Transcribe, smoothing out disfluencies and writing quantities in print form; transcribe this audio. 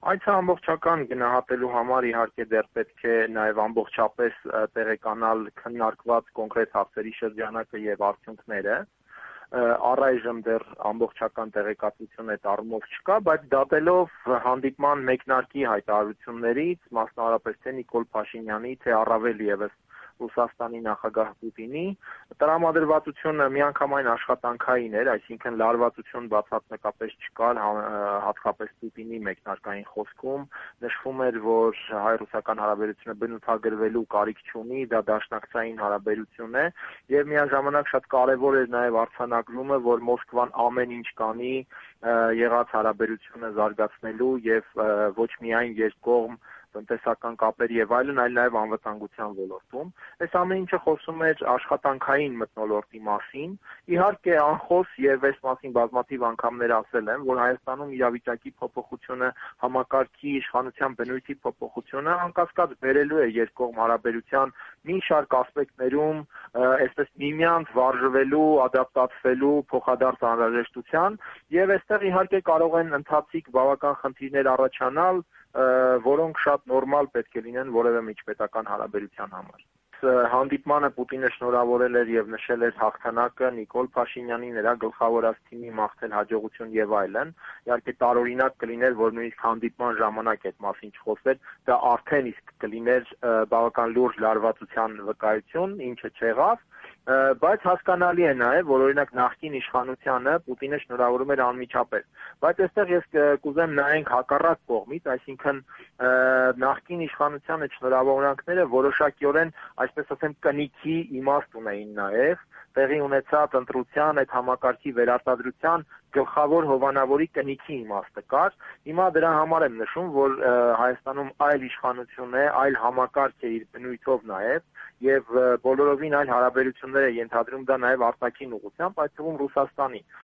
Այցը ամբողջական գնահատելու համար իհարկե դեռ պետք է նաև ամբողջապես տեղեկանալ քննարկված կոնկրետ հարցերի շրջանակը եւ արդյունքները։ Առայժմ դեռ ամբողջական տեղեկատվություն այդ առումով չկա, բայց դատելով հանդիպման մեկնարկի հայտարարություններից, մասնավորապես թե Նիկոլ Փաշինյանի, թե առավել եւս Ռուսաստանի նախագահ Պուտինի, տրամադրվածությունը միանգամայն աշխատանքային էր, այսինքն լարվածություն բացատրնակապես չկար, հատկապես Պուտինի մեկնարկային խոսքում նշվում էր, որ հայ-ռուսական հարաբերությունը բնութագրվելու կարիք չունի, դա դաշնակցային հարաբերություն է, եւ միաժամանակ շատ կարեւոր էր նաեւ արձանագրումը, որ Մոսկվան ամեն ինչ կանի եղած հարաբերությունը զարգացնելու եւ ոչ միայն երկկողմ տնտեսական կապեր եւ այլն, այլ նաեւ անվտանգության ոլորտում։ Այս ամեն ինչը խոսում էր աշխատանքային մթնոլորտի մասին։ Իհարկե անխոս եւ այս մասին բազմաթիվ անգամներ ասել եմ, որ Հայաստանում իրավիճակի փոփոխությունը, համակարգի իշխանության բնույթի փոփոխությունը անկասկած բերելու է երկկողմ հարաբերության մի շարք ասպեկտներում, այսպես միմյանց վարժվելու, ադապտացվելու փոխադարձ անհրաժեշտության եւ այստեղ իհարկե կարող են ընթացիկ բավական խնդիրներ առաջանալ, որոնք շատ նորմալ պետք է լինեն որևէ միջպետական հարաբերության համար։ Հանդիպմանը Պուտինը շնորհավորել էր եւ նշել էր հաղթանակը Նիկոլ Փաշինյանի, նրա գլխավորած թիմի մաղթել հաջողություն եւ այլն։ Իհարկե տարօրինակ կլիներ, որ նույնիսկ հանդիպման ժամանակ այդ մասին չխոսվեր, դա արդեն իսկ կլիներ բավական լուրջ լարվածության վկայություն, ինչը չեղավ, բայց հասկանալի է նաեւ, որ օրինակ նախկին իշխանությանը Պուտինը շնորհավորում էր անմիջապես, բայց այստեղ ես կուզեմ նայենք հակառակ կողմից, այսինքն նախկին իշխանության այդ շնորհավորանքները որոշակիորեն, այսպես ասեմ, կնիքի իմաստ ունեին նաեւ, տեղի ունեցած ընտրության այդ համակարգի վերարտադրության գլխավոր հովանավորի կնիքի իմաստը կար։ Հիմա դրա համար եմ նշում, որ Հայաստանում այլ իշխանություն է, այլ համակարգ է իր բնույթով նաեւ եւ բոլորովին այլ հարաբերություններ է ենթադրում դա նաեւ արտաքին ուղղությամբ, այդ թվում Ռուսաստանի։